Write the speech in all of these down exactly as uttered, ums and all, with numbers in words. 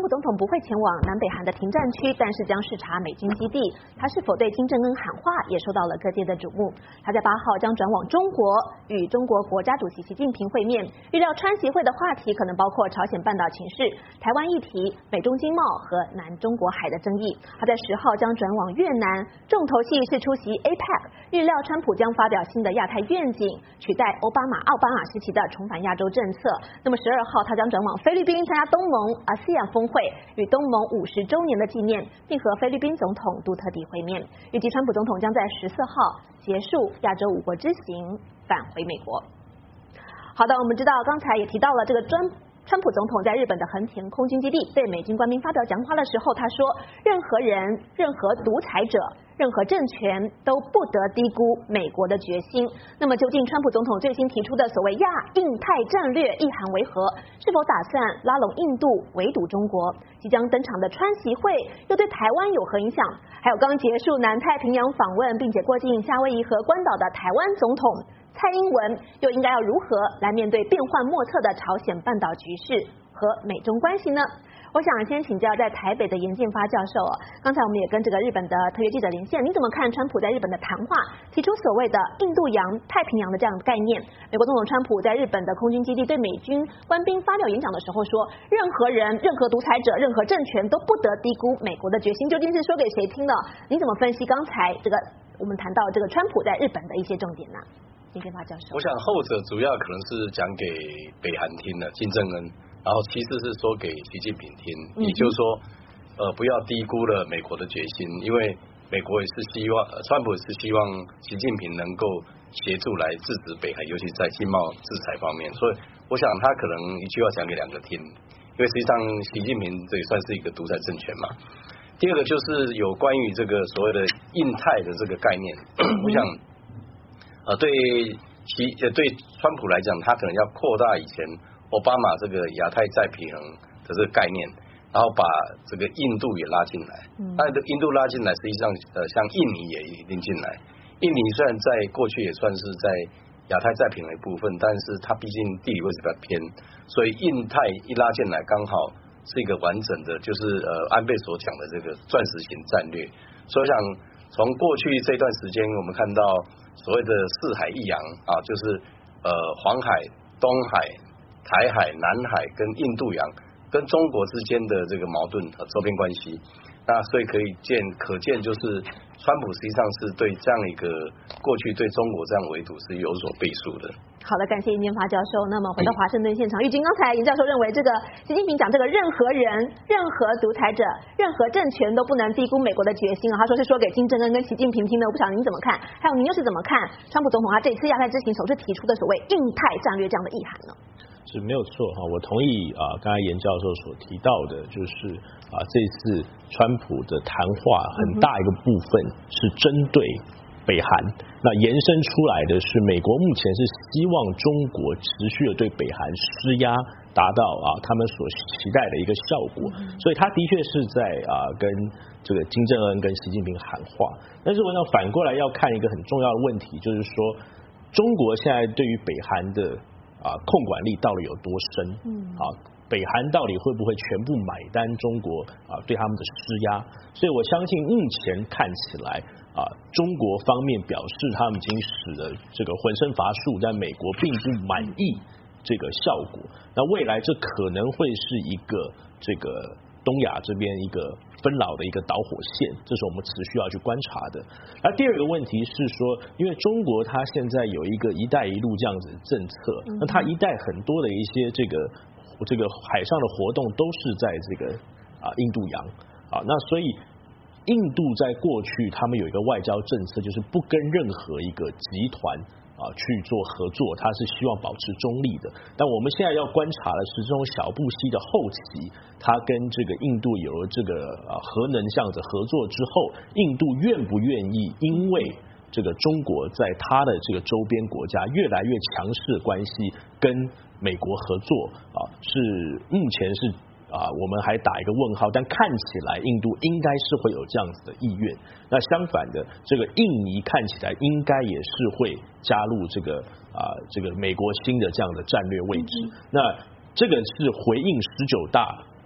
普总统不会前往南北韩的停战区，但是将视察美军基地。他是否对金正恩喊话，也受到了各界的瞩目。他在八号将转往中国，与中国国家主席习近平会面。预料川习会的话题可能包括朝鲜半岛情势、台湾议题、美中经贸和南中国海的争议。他在十号将转往越南，重头戏是出席 A P E C。预料川普将发表新的亚太愿景，取代奥巴马奥巴马时期的重返亚洲政策。那么十二号他将转往菲律宾参加东盟 A S E A N 峰会与东盟五十周年的纪念，并和菲律宾总统杜特地会面。预计川普总统将在十四号结束亚洲五国之行，返回美国。好的，我们知道刚才也提到了这个专。川普总统在日本的横田空军基地对美军官兵发表讲话的时候，他说：“任何人、任何独裁者、任何政权都不得低估美国的决心。”那么，究竟川普总统最新提出的所谓亚印太战略意涵为何？是否打算拉拢印度围堵中国？即将登场的川习会又对台湾有何影响？还有刚结束南太平洋访问并且过境夏威夷和关岛的台湾总统蔡英文又应该要如何来面对变幻莫测的朝鲜半岛局势和美中关系呢？我想先请教在台北的严建发教授哦。刚才我们也跟这个日本的特约记者连线，你怎么看川普在日本的谈话提出所谓的印度洋、太平洋的这样的概念？美国总统川普在日本的空军基地对美军官兵发表演讲的时候说，任何人、任何独裁者、任何政权都不得低估美国的决心，究竟是说给谁听的？你怎么分析刚才这个我们谈到这个川普在日本的一些重点呢？ 我想后者主要可能是讲给北韩听的金正恩，然后其次是说给习近平听，也就是说，呃，不要低估了美国的决心，因为美国也是希望，川普也是希望习近平能够协助来制止北韩，尤其在经贸制裁方面，所以我想他可能一句话讲给两个听，因为实际上习近平这也算是一个独裁政权嘛。第二个就是有关于这个所谓的印太的这个概念，我想。呃，对其呃对川普来讲，他可能要扩大以前奥巴马这个亚太再平衡的这个概念，然后把这个印度也拉进来。那、嗯、印度拉进来，实际上呃像印尼也一定进来。印尼虽然在过去也算是在亚太再平衡的一部分，但是它毕竟地理位置比较偏，所以印太一拉进来，刚好是一个完整的，就是呃安倍所讲的这个钻石型战略。所以我想从过去这段时间，我们看到。所谓的四海一洋啊，就是呃黄海、东海、台海、南海跟印度洋跟中国之间的这个矛盾和周边关系，那所以可以见可见就是川普实际上是对这样一个过去对中国这样围堵是有所背书的。 好的，感谢严建发教授。那么回到华盛顿现场，玉君刚才严教授认为这个习近平讲这个任何人、任何独裁者、任何政权都不能低估美国的决心啊，他说是说给金正恩跟习近平听的，我不晓得您怎么看？还有您又是怎么看川普总统他这次亚太之行首次提出的所谓印太战略这样的意涵呢？ 是没有错哈，我同意啊，刚才严教授所提到的，就是啊，这次川普的谈话很大一个部分是针对北韩，那延伸出来的是美国目前是希望中国持续的对北韩施压，达到啊他们所期待的一个效果，所以他的确是在啊跟这个金正恩跟习近平喊话。但是我想反过来要看一个很重要的问题，就是说中国现在对于北韩的啊，控管力到底有多深？嗯，啊，北韩到底会不会全部买单中国啊对他们的施压？所以我相信目前看起来啊，中国方面表示他们已经使得这个浑身乏术，但美国并不满意这个效果。那未来这可能会是一个这个东亚这边一个分老的一个导火线，这是我们持续要去观察的。那第二个问题是说，因为中国它现在有一个一带一路这样子的政策，那它一带很多的一些这个这个海上的活动都是在这个啊印度洋啊，那所以印度在过去他们有一个外交政策，就是不跟任何一个集团啊去做合作，他是希望保持中立的。但我们现在要观察的是，这种小布希的后期，他跟这个印度有了这个啊核能这样子合作之后，印度愿不愿意因为这个中国在他的这个周边国家越来越强势的关系跟美国合作啊，是目前是啊，我们还打一个问号，但看起来印度应该是会有这样子的意愿。那相反的，这个印尼看起来应该也是会加入这个啊这个美国新的这样的战略位置。那这个是回应十九大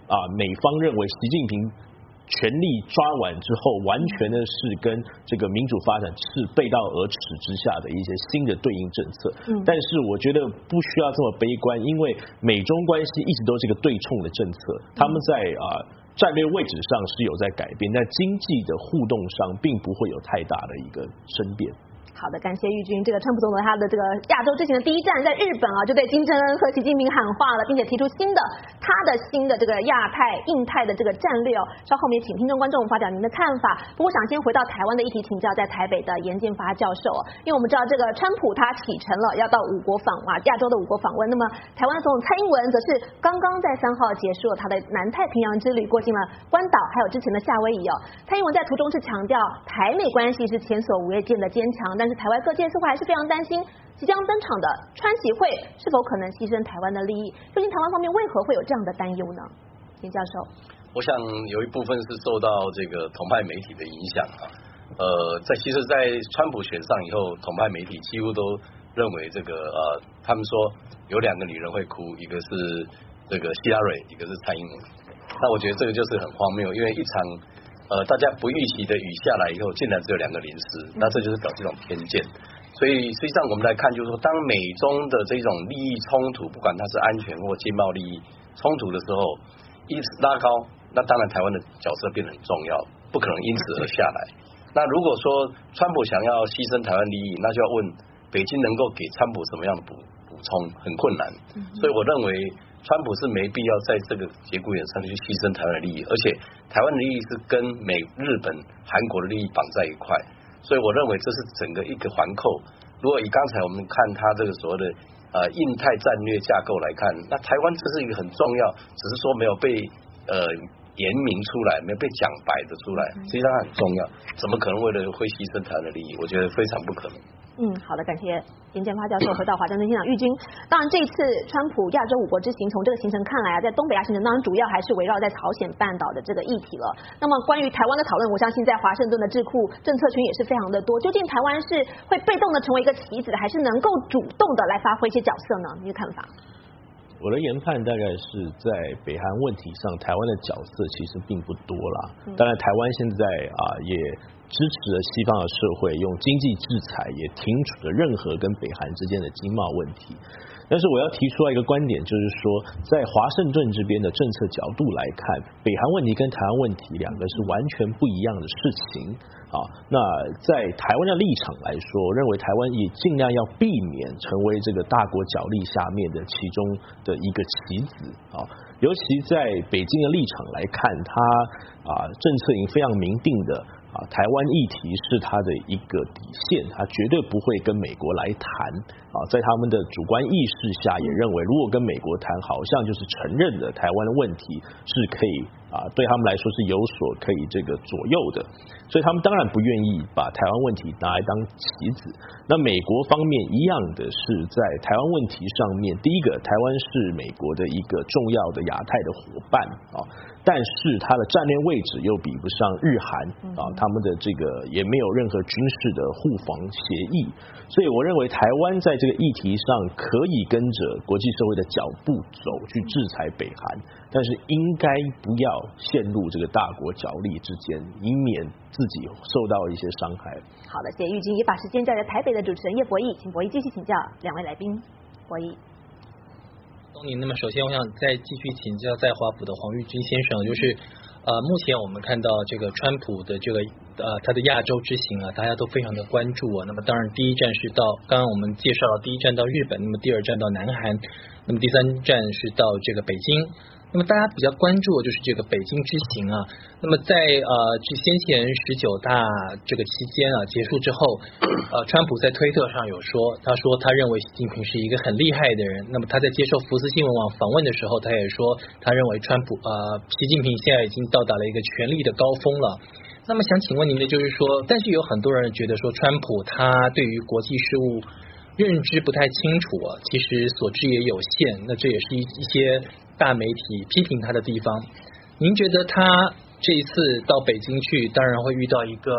啊，美方认为习近平权力抓完之后，完全的是跟这个民主发展是背道而驰之下的一些新的对应政策。嗯，但是我觉得不需要这么悲观，因为美中关系一直都是一个对冲的政策，他们在啊、呃、战略位置上是有在改变，但经济的互动上并不会有太大的一个生变。 好的，感谢玉君。这个川普总统他的这个亚洲之行的第一站在日本啊，就对金正恩和习近平喊话了，并且提出新的他的新的这个亚太、印太的这个战略哦。稍后我们也请听众观众发表您的看法。不过想先回到台湾的议题，请教在台北的严建发教授，因为我们知道这个川普他启程了，要到五国访啊，亚洲的五国访问。那么台湾总统蔡英文则是刚刚在三号结束了他的南太平洋之旅，过境了关岛，还有之前的夏威夷哦。蔡英文在途中是强调台美关系是前所未见的坚强，但是台湾各界似乎还是非常担心即将登场的川习会是否可能牺牲台湾的利益。究竟台湾方面为何会有这样的担忧呢？严教授， 我想有一部分是受到这个统派媒体的影响啊。呃，在其实，在川普选上以后，统派媒体几乎都认为这个呃，他们说有两个女人会哭，一个是这个希拉蕊，一个是蔡英文。那我觉得这个就是很荒谬，因为一场呃，大家不预期的雨下来以后，竟然只有两个淋湿，那这就是表示一种偏见。所以实际上我们来看，就是说，当美中的这种利益冲突，不管它是安全或经贸利益冲突的时候，一直拉高，那当然台湾的角色变得很重要，不可能因此而下来。那如果说川普想要牺牲台湾利益，那就要问北京能够给川普什么样的补补充，很困难。所以我认为川普是没必要在这个节骨眼上去牺牲台湾的利益，而且台湾的利益是跟美、日本、韩国的利益绑在一块，所以我认为这是整个一个环扣。如果以刚才我们看他这个所谓的呃印太战略架构来看，那台湾这是一个很重要，只是说没有被呃言明出来，没有被讲白的出来，实际上很重要，怎么可能为了会牺牲台湾的利益？我觉得非常不可能。 嗯，好的，感谢严建发教授。回到华盛顿现场，玉君，当然这一次川普亚洲五国之行，从这个行程看来啊，在东北亚行程当然主要还是围绕在朝鲜半岛的这个议题了。那么关于台湾的讨论，我相信在华盛顿的智库政策圈也是非常的多。究竟台湾是会被动的成为一个棋子，还是能够主动的来发挥一些角色呢？你的看法？ 我的研判大概是在北韩问题上，台湾的角色其实并不多啦。当然，台湾现在啊也支持了西方的社会用经济制裁，也停止了任何跟北韩之间的经贸问题。但是我要提出来一个观点，就是说，在华盛顿这边的政策角度来看，北韩问题跟台湾问题两个是完全不一样的事情啊。那在台湾的立场来说，我认为台湾也尽量要避免成为这个大国角力下面的其中的一个棋子啊。尤其在北京的立场来看，它啊政策已经非常明定的。啊，台湾议题是他的一个底线，他绝对不会跟美国来谈。啊，在他们的主观意识下，也认为如果跟美国谈，好像就是承认了台湾的问题是可以啊，对他们来说是有所可以这个左右的。所以他们当然不愿意把台湾问题拿来当棋子。那美国方面一样的是在台湾问题上面，第一个，台湾是美国的一个重要的亚太的伙伴啊。但是它的战略位置又比不上日韩啊，他们的这个也没有任何军事的互防协议，所以我认为台湾在这个议题上可以跟着国际社会的脚步走，去制裁北韩，但是应该不要陷入这个大国角力之间，以免自己受到一些伤害。 好的，谢谢玉君，也把时间交给台北的主持人叶博弈，请博弈继续请教两位来宾。博弈。 那么首先我想再继续请教在华府的黄玉军先生，就是呃目前我们看到这个川普的这个呃他的亚洲之行啊，大家都非常的关注啊。那么当然第一站是到刚刚我们介绍了第一站到日本，那么第二站到南韩，那么第三站是到这个北京。那么大家比较关注的就是这个北京之行啊。那么在呃这先前十九大这个期间啊结束之后，呃川普在推特上有说，他说他认为习近平是一个很厉害的人。那么他在接受福斯新闻网访问的时候，他也说他认为川普呃习近平现在已经到达了一个权力的高峰了。那么想请问您的就是说，但是有很多人觉得说川普他对于国际事务认知不太清楚啊，其实所知也有限，那这也是一一些大媒体批评他的地方。您觉得他这一次到北京去，当然会遇到一个呃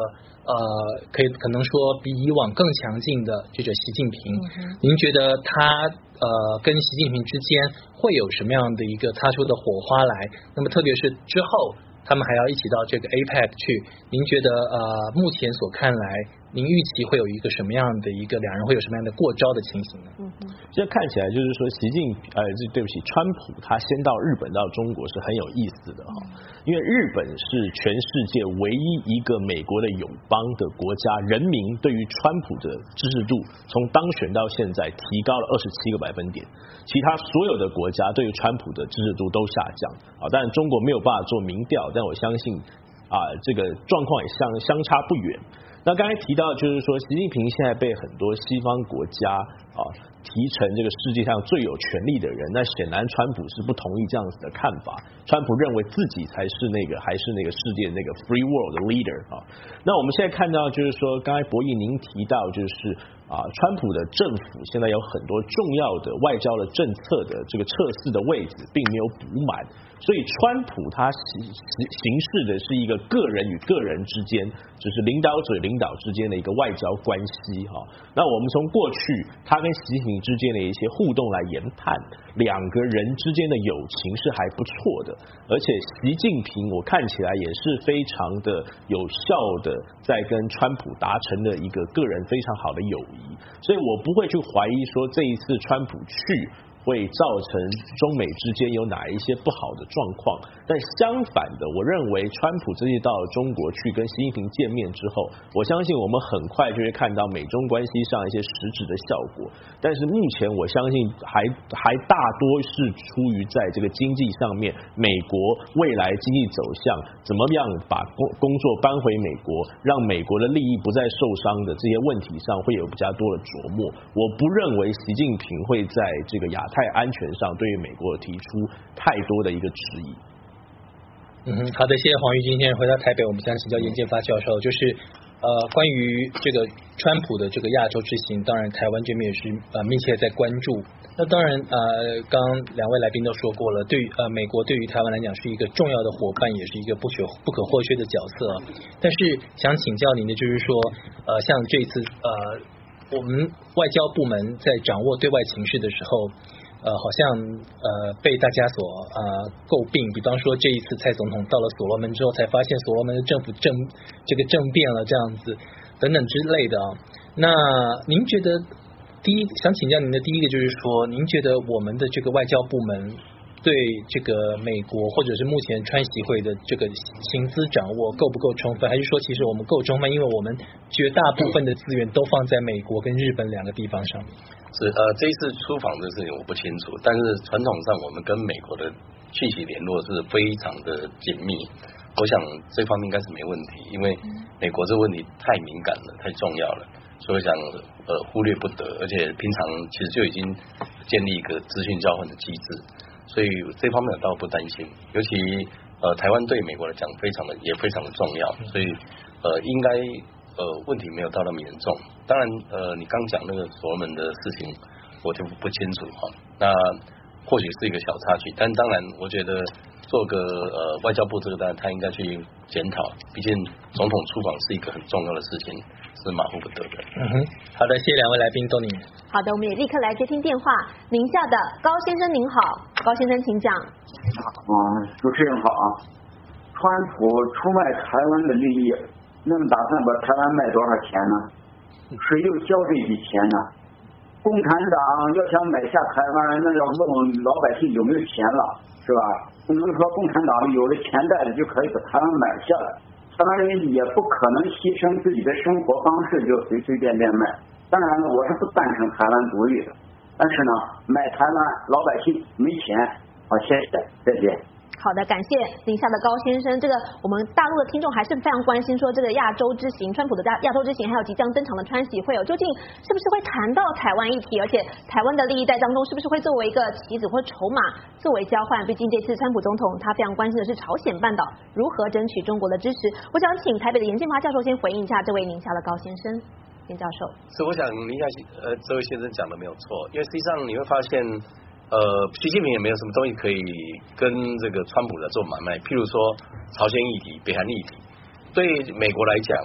呃，可以可能说比以往更强劲的这个习近平，嗯、您觉得他呃跟习近平之间会有什么样的一个擦出的火花来？那么特别是之后他们还要一起到这个 A P E C 去，您觉得呃目前所看来，您预期会有一个什么样的一个两人会有什么样的过招的情形呢？ 嗯哼，这看起来就是说，习近呃，对不起，川普他先到日本到中国是很有意思的哈，因为日本是全世界唯一一个美国的友邦的国家，人民对于川普的支持度从当选到现在提高了二十七个百分点，其他所有的国家对于川普的支持度都下降啊，当然中国没有办法做民调，但我相信啊，这个状况也相相差不远。那刚才提到就是说，习近平现在被很多西方国家啊提成这个世界上最有权力的人，那显然川普是不同意这样子的看法。川普认为自己才是那个还是那个世界那个 free world 的 leader 啊。那我们现在看到就是说，刚才博弈您提到就是啊，川普的政府现在有很多重要的外交的政策的这个测试的位置并没有补满。所以川普他行行事的是一个个人与个人之间，就是领导者领导之间的一个外交关系哈。那我们从过去他跟习近平之间的一些互动来研判，两个人之间的友情是还不错的，而且习近平我看起来也是非常的有效的在跟川普达成了一个个人非常好的友谊，所以我不会去怀疑说这一次川普去会造成中美之间有哪一些不好的状况，但相反的，我认为川普这次到中国去跟习近平见面之后，我相信我们很快就会看到美中关系上一些实质的效果。但是目前我相信还还大多是出于在这个经济上面，美国未来经济走向怎么样把工工作搬回美国，让美国的利益不再受伤的这些问题上会有比较多的琢磨。我不认为习近平会在这个亚太安全上对于美国提出太多的一个质疑。 嗯哼，好的，谢谢黄玉金先生。回到台北，我们想请教严建发教授，就是呃关于这个川普的这个亚洲之行，当然台湾这边也是呃密切在关注。那当然呃，刚两位来宾都说过了，对于呃美国对于台湾来讲是一个重要的伙伴，也是一个不可不可或缺的角色。但是想请教您的就是说，呃像这次呃我们外交部门在掌握对外情势的时候，呃，好像呃被大家所呃诟病，比方说这一次蔡总统到了所罗门之后，才发现所罗门的政府政这个政变了这样子等等之类的啊。那您觉得第一想请教您的第一个就是说，您觉得我们的这个外交部门对这个美国或者是目前川习会的这个情资掌握够不够充分，还是说其实我们够充分，因为我们绝大部分的资源都放在美国跟日本两个地方上面？ 是呃，这一次出访的事情我不清楚，但是传统上我们跟美国的讯息联络是非常的紧密，我想这方面应该是没问题，因为美国这个问题太敏感了，太重要了，所以我想呃忽略不得，而且平常其实就已经建立一个资讯交换的机制，所以这方面我倒不担心，尤其呃台湾对美国来讲非常的也非常的重要，所以呃应该呃问题没有到那么严重。当然呃你刚讲那个所罗门的事情我就不清楚哈，那或许是一个小插曲，但当然我觉得做个呃外交部这个当然他应该去检讨，毕竟总统出访是一个很重要的事情，是马虎不得的。 嗯哼，好的，谢谢两位来宾，都您。 好的，我们也立刻来接听电话，宁夏的高先生您好，高先生请讲。 啊，主持人好啊，川普出卖台湾的利益，那么打算把台湾卖多少钱呢？谁又交这笔钱呢？共产党要想买下台湾，那要问老百姓有没有钱了，是吧？不能说共产党有了钱袋子就可以把台湾买下来，台湾人也不可能牺牲自己的生活方式就随随便便卖。当然了，我是不赞成台湾独立的，但是呢，买台湾老百姓没钱。好，谢谢，再见。 好的，感谢宁夏的高先生。这个我们大陆的听众还是非常关心，说这个亚洲之行，川普的亚亚洲之行，还有即将登场的川习会有，究竟是不是会谈到台湾议题？而且台湾的利益在当中是不是会作为一个棋子或筹码作为交换？毕竟这次川普总统他非常关心的是朝鲜半岛如何争取中国的支持。我想请台北的严建发教授先回应一下这位宁夏的高先生。严教授， 是我想宁夏呃这位先生讲的没有错，因为实际上你会发现。呃，习近平也没有什么东西可以跟这个川普来做买卖，譬如说朝鲜议题、北韩议题，对美国来讲，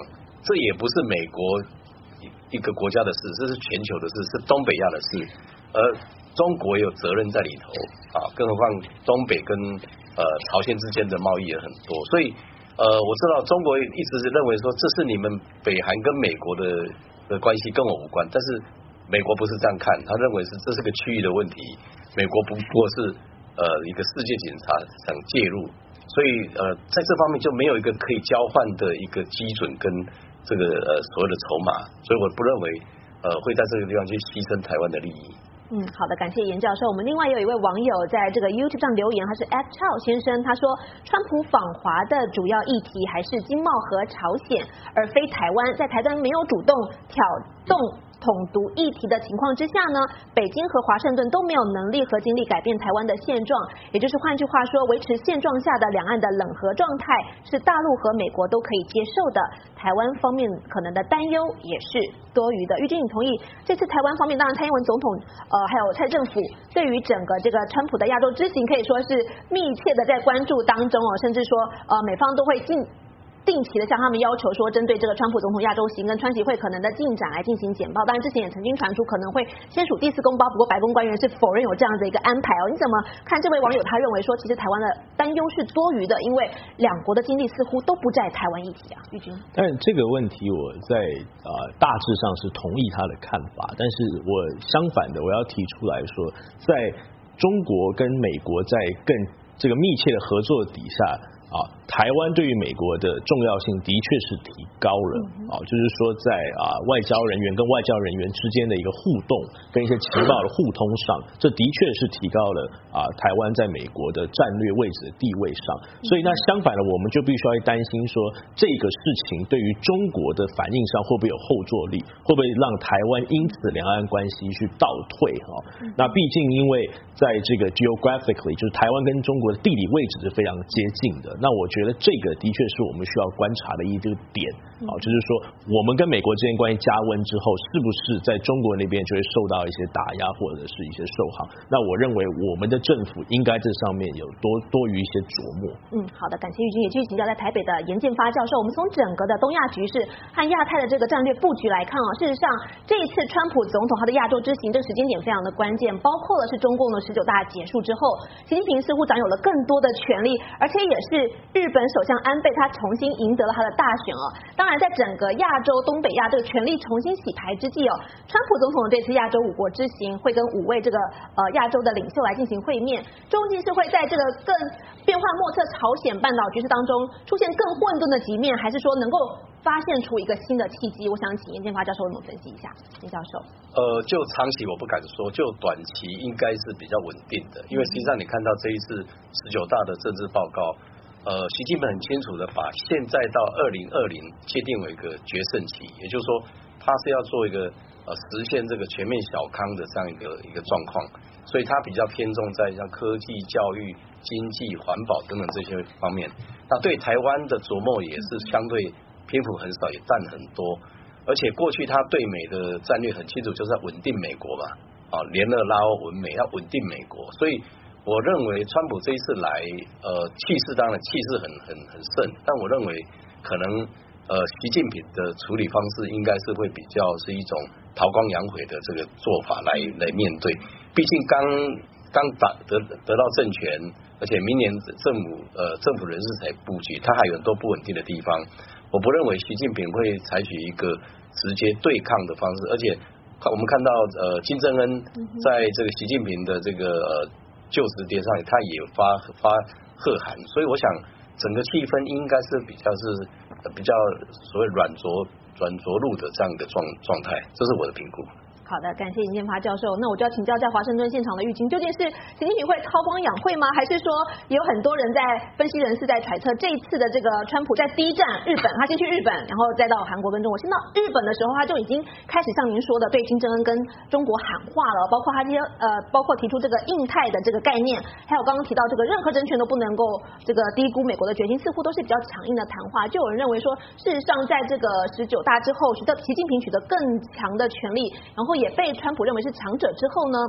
这也不是美国一个国家的事，这是全球的事，是东北亚的事，而中国也有责任在里头啊，更何况东北跟呃朝鲜之间的贸易也很多，所以呃我知道中国一直是认为说这是你们北韩跟美国的的关系跟我无关，但是美国不是这样看，他认为是这是个区域的问题，美国不过是呃一个世界警察想介入，所以呃在这方面就没有一个可以交换的一个基准跟这个呃所谓的筹码，所以我不认为呃会在这个地方去牺牲台湾的利益。 嗯，好的，感谢严教授。我们另外也有一位网友在这个 YouTube 上留言，他是 at Chao 先生，他说川普访华的主要议题还是经贸和朝鲜，而非台湾，在台湾没有主动挑动统独议题的情况之下呢，北京和华盛顿都没有能力和精力改变台湾的现状，也就是换句话说，维持现状下的两岸的冷和状态是大陆和美国都可以接受的，台湾方面可能的担忧也是多余的。玉君，你同意这次台湾方面，当然蔡英文总统呃还有蔡政府对于整个这个川普的亚洲之行可以说是密切的在关注当中哦，甚至说呃美方都会进定期的向他们要求说，针对这个川普总统亚洲行跟川习会可能的进展来进行简报。当然之前也曾经传出可能会签署第四公报，不过白宫官员是否认有这样的一个安排哦。你怎么看这位网友他认为说，其实台湾的担忧是多余的，因为两国的精力似乎都不在台湾议题啊？玉君， 但这个问题我在呃大致上是同意他的看法，但是我相反的我要提出来说，在中国跟美国在更这个密切的合作底下。啊，台湾对于美国的重要性的确是提高了啊，就是说在啊外交人员跟外交人员之间的一个互动，跟一些情报的互通上，这的确是提高了啊台湾在美国的战略位置的地位上。所以那相反的，我们就必须要担心说，这个事情对于中国的反应上会不会有后坐力，会不会让台湾因此两岸关系去倒退哈？那毕竟因为在这个 geographically， 就是台湾跟中国的地理位置是非常接近的。那我觉得这个的确是我们需要观察的一个点啊，就是说我们跟美国之间关系加温之后，是不是在中国那边就会受到一些打压或者是一些受耗？那我认为我们的政府应该这上面有多多于一些琢磨。 嗯，好的，感谢玉君，也继续请教在台北的严建发教授。我们从整个的东亚局势和亚太的这个战略布局来看啊，事实上这一次川普总统他的亚洲之行，这个时间点非常的关键，包括了是中共的十九大结束之后，习近平似乎掌有了更多的权力，而且也是日本首相安倍他重新赢得了他的大选哦。当然，在整个亚洲、东北亚这个权力重新洗牌之际哦，川普总统的这次亚洲五国之行会跟五位这个呃亚洲的领袖来进行会面，究竟是会在这个更变幻莫测朝鲜半岛局势当中出现更混沌的局面，还是说能够发现出一个新的契机？我想请严建发教授为我们分析一下。严教授， 呃，就长期我不敢说，就短期应该是比较稳定的，因为实际上你看到这一次十九大的政治报告。呃，习近平很清楚的把现在到二零二零界定为一个决胜期，也就是说，他是要做一个呃实现这个全面小康的这样一个一个状况，所以他比较偏重在像科技、教育、经济、环保等等这些方面。那对台湾的琢磨也是相对篇幅很少，也占很多。而且过去他对美的战略很清楚，就是要稳定美国嘛，啊，联俄拉欧稳美，要稳定美国，所以。我认为川普这一次来，呃，气势当然气势很很很盛，但我认为可能呃，习近平的处理方式应该是会比较是一种韬光养晦的这个做法来来面对。毕竟刚刚打得得到政权，而且明年政府呃政府人事才布局，它还有很多不稳定的地方。我不认为习近平会采取一个直接对抗的方式，而且我们看到呃金正恩在这个习近平的这个呃。就职典上，他也发发贺函，所以我想整个气氛应该是比较是比较所谓软着软着陆的这样一个状状态，这是我的评估。 好的，感谢严建发教授。那我就要请教在华盛顿现场的玉君，究竟是习近平会韬光养晦吗？还是说也有很多人在分析人士在揣测，这一次的这个川普在第一站日本，他先去日本，然后再到韩国跟中国。先到日本的时候，他就已经开始像您说的对金正恩跟中国喊话了，包括他这些呃，包括提出这个印太的这个概念，还有刚刚提到这个任何政权都不能够这个低估美国的决心，似乎都是比较强硬的谈话。就有人认为说，事实上在这个十九大之后，取得习近平取得更强的权力，然后也被川普认为是强者之后呢，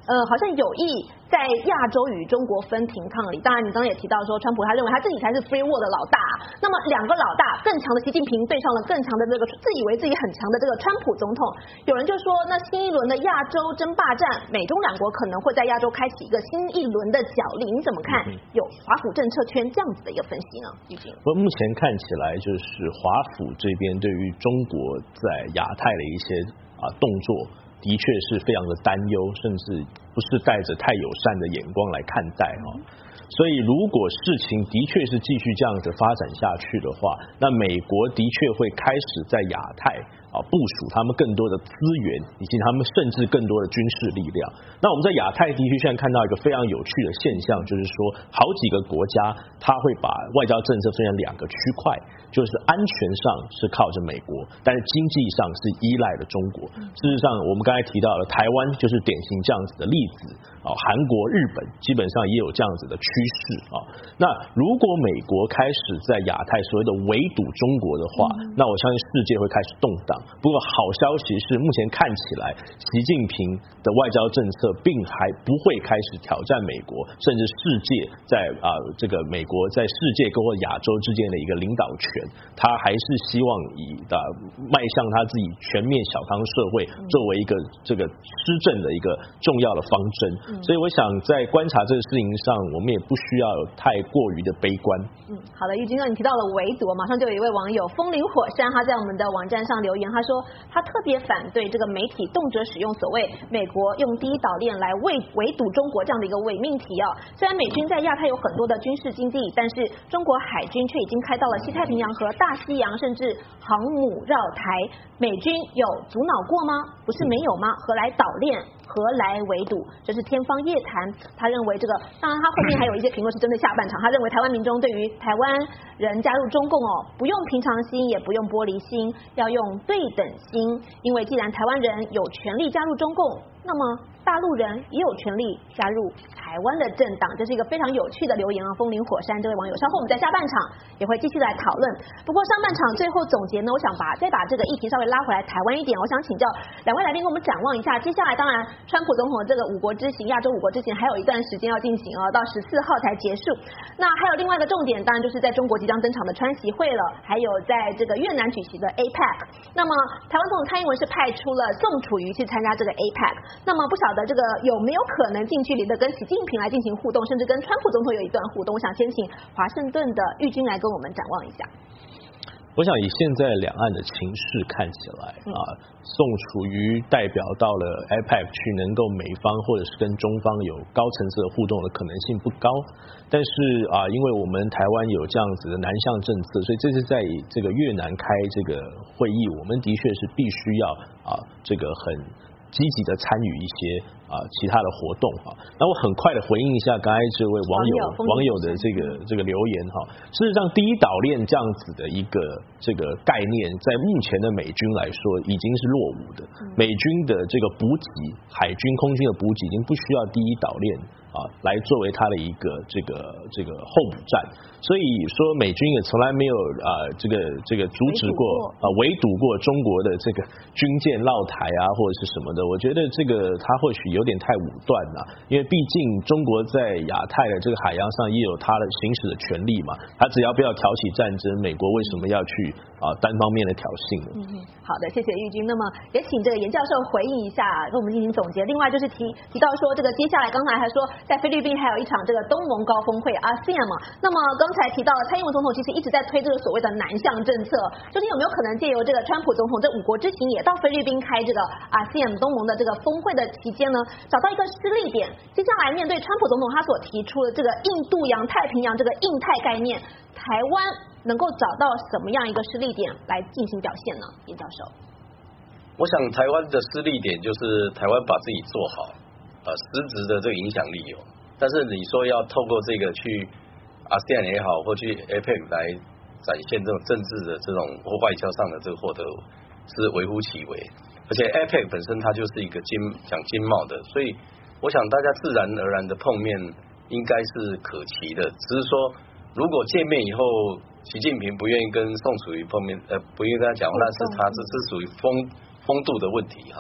呃，好像有意在亚洲与中国分庭抗礼。当然，你刚刚也提到说，川普他认为他自己才是 free world 的老大。那么两个老大，更强的习近平对上了更强的这个自以为自己很强的这个川普总统。有人就说，那新一轮的亚洲争霸战，美中两国可能会在亚洲开启一个新一轮的角力。你怎么看？有华府政策圈这样子的一个分析呢？玉晶， 我目前看起来就是华府这边对于中国在亚太的一些啊动作，的确是非常的担忧，甚至不是带着太友善的眼光来看待哈。所以如果事情的确是继续这样子发展下去的话，那美国的确会开始在亚太啊部署他们更多的资源，以及他们甚至更多的军事力量。那我们在亚太地区现在看到一个非常有趣的现象，就是说好几个国家它会把外交政策分成两个区块，就是安全上是靠着美国，但是经济上是依赖的中国。事实上我们刚才提到了台湾就是典型这样子的例子啊，韩国、日本基本上也有这样子的趋势啊。那如果美国开始在亚太所谓的围堵中国的话，那我相信世界会开始动荡。不过好消息是，目前看起来习近平的外交政策并还不会开始挑战美国，甚至世界在啊、呃、这个美国在世界跟或亚洲之间的一个领导权，他还是希望以的、呃、迈向他自己全面小康社会作为一个这个施政的一个重要的方针。所以我想在观察这个事情上，我们也不需要有太过于的悲观。 嗯，好的，玉晶哥，你提到了围堵，马上就有一位网友风林火山，他在我们的网站上留言，他说他特别反对这个媒体动辄使用所谓美国用第一岛链来围围堵中国这样的一个伪命题哦。虽然美军在亚太有很多的军事基地，但是中国海军却已经开到了西太平洋和大西洋，甚至航母绕台。美军有阻挠过吗？不是没有吗？何来岛链？何来围堵？这是天方夜谭。他认为这个，当然他后面还有一些评论是针对下半场。他认为台湾民众对于台湾人加入中共哦，不用平常心，也不用玻璃心，要用对等心。因为既然台湾人有权利加入中共，那么大陆人也有权利加入台湾的政党。这是一个非常有趣的留言啊，风林火山这位网友。稍后我们在下半场也会继续来讨论。不过上半场最后总结呢，我想把再把这个议题稍微拉回来台湾一点。我想请教两位来宾，跟我们展望一下，接下来当然川普总统的这个五国之行，亚洲五国之行还有一段时间要进行哦，到十四号才结束。那还有另外一个重点，当然就是在中国即将登场的川习会了，还有在这个越南举行的 A P E C。那么台湾总统蔡英文是派出了宋楚瑜去参加这个 A P E C。那么不晓得这个有没有可能近距离的跟习近平来进行互动，甚至跟川普总统有一段互动？我想先请华盛顿的玉君来跟我们展望一下。 我想以现在两岸的情势看起来啊，宋楚瑜代表到了 A P E C 去，能够美方或者是跟中方有高层次的互动的可能性不高。但是啊，因为我们台湾有这样子的南向政策，所以这次在这个越南开这个会议，我们的确是必须要啊这个很积极的参与一些啊其他的活动哈。那我很快的回应一下刚才这位网友网友的这个这个留言哈。事实上，第一岛链这样子的一个这个概念，在目前的美军来说已经是落伍的。美军的这个补给，海军、空军的补给已经不需要第一岛链啊来作为它的一个这个这个候补站。所以说，美军也从来没有啊这个这个阻止过啊围堵过中国的这个军舰绕台啊或者是什么的。我觉得这个它或许有点太武断了，因为毕竟中国在亚太的这个海洋上也有它的行使的权利嘛。它只要不要挑起战争，美国为什么要去啊单方面的挑衅呢？ 嗯，好的，谢谢玉君。那么也请这个严教授回应一下，跟我们进行总结。另外就是提提到说，这个接下来刚才还说在菲律宾还有一场这个东盟高峰会 A S E A N 嘛。那么刚才提到了蔡英文总统其实一直在推这个所谓的南向政策，究竟有没有可能借由这个川普总统这五国之行也到菲律宾开这个 A S E A N 东盟的这个峰会的期间呢，找到一个施力点？接下来面对川普总统他所提出的这个印度洋、太平洋这个印太概念，台湾能够找到什么样一个施力点来进行表现呢？严教授， 我想台湾的施力点就是台湾把自己做好，呃，实质的这个影响力有，但是你说要透过这个去 A S E A N 也好，或去 A P E C 来展现这种政治的这种或外交上的这个获得，是微乎其微。而且 A P E C 本身它就是一个经讲经贸的，所以我想大家自然而然的碰面应该是可期的。只是说，如果见面以后，习近平不愿意跟宋楚瑜碰面，呃，不愿意跟他讲话，那是他这是属于风风度的问题哈。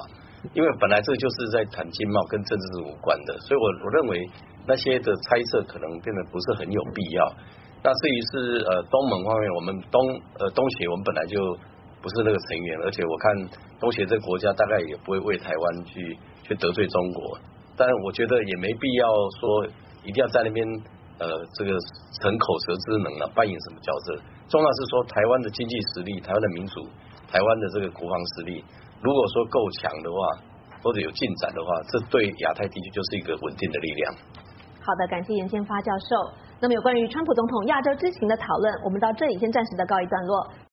因为本来这就是在谈经贸，跟政治是无关的，所以我我认为那些的猜测可能变得不是很有必要。那至于是呃东盟方面，我们东呃东协我们本来就不是那个成员，而且我看东协这个国家大概也不会为台湾去去得罪中国，但我觉得也没必要说一定要在那边呃这个逞口舌之能啊，扮演什么角色。重要是说台湾的经济实力、台湾的民主、台湾的这个国防实力，如果说够强的话，或者有进展的话，这对亚太地区就是一个稳定的力量。 好的，感谢严建发教授。那么有关于川普总统亚洲之行的讨论，我们到这里先暂时的告一段落。